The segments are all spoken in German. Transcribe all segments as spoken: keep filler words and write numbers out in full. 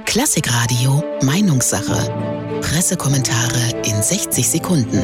Klassikradio Meinungssache. Pressekommentare in sechzig Sekunden.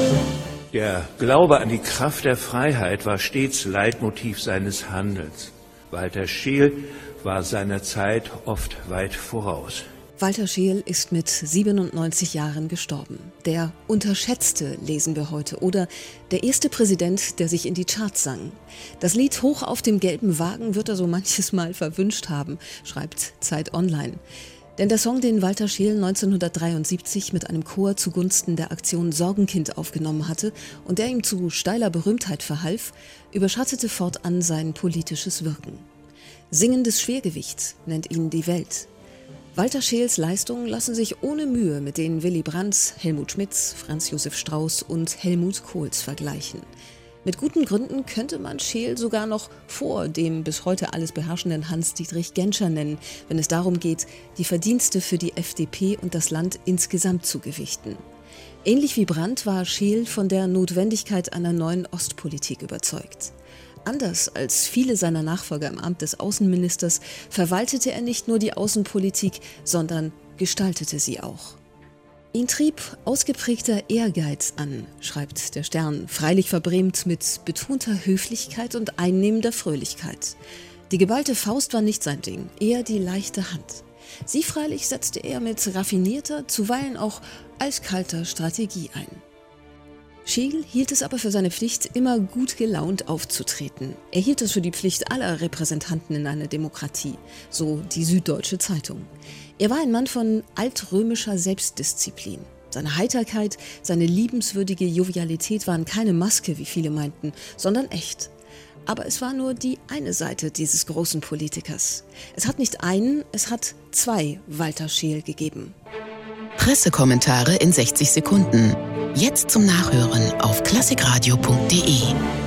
Der Glaube an die Kraft der Freiheit war stets Leitmotiv seines Handelns. Walter Scheel war seiner Zeit oft weit voraus. Walter Scheel ist mit siebenundneunzig Jahren gestorben. Der Unterschätzte lesen wir heute oder der erste Präsident, der sich in die Charts sang. Das Lied Hoch auf dem gelben Wagen wird er so manches Mal verwünscht haben, schreibt Zeit Online. Denn der Song, den Walter Scheel neunzehnhundertdreiundsiebzig mit einem Chor zugunsten der Aktion Sorgenkind aufgenommen hatte und der ihm zu steiler Berühmtheit verhalf, überschattete fortan sein politisches Wirken. Singendes Schwergewicht nennt ihn die Welt. Walter Scheels Leistungen lassen sich ohne Mühe mit denen Willy Brandts, Helmut Schmidts, Franz Josef Strauß und Helmut Kohls vergleichen. Mit guten Gründen könnte man Scheel sogar noch vor dem bis heute alles beherrschenden Hans-Dietrich Genscher nennen, wenn es darum geht, die Verdienste für die F D P und das Land insgesamt zu gewichten. Ähnlich wie Brandt war Scheel von der Notwendigkeit einer neuen Ostpolitik überzeugt. Anders als viele seiner Nachfolger im Amt des Außenministers verwaltete er nicht nur die Außenpolitik, sondern gestaltete sie auch. Ihn trieb ausgeprägter Ehrgeiz an, schreibt der Stern, freilich verbrämt mit betonter Höflichkeit und einnehmender Fröhlichkeit. Die geballte Faust war nicht sein Ding, eher die leichte Hand. Sie freilich setzte er mit raffinierter, zuweilen auch eiskalter Strategie ein. Scheel hielt es aber für seine Pflicht, immer gut gelaunt aufzutreten. Er hielt es für die Pflicht aller Repräsentanten in einer Demokratie, so die Süddeutsche Zeitung. Er war ein Mann von altrömischer Selbstdisziplin. Seine Heiterkeit, seine liebenswürdige Jovialität waren keine Maske, wie viele meinten, sondern echt. Aber es war nur die eine Seite dieses großen Politikers. Es hat nicht einen, es hat zwei Walter Scheel gegeben. Pressekommentare in sechzig Sekunden. Jetzt zum Nachhören auf klassikradio punkt de.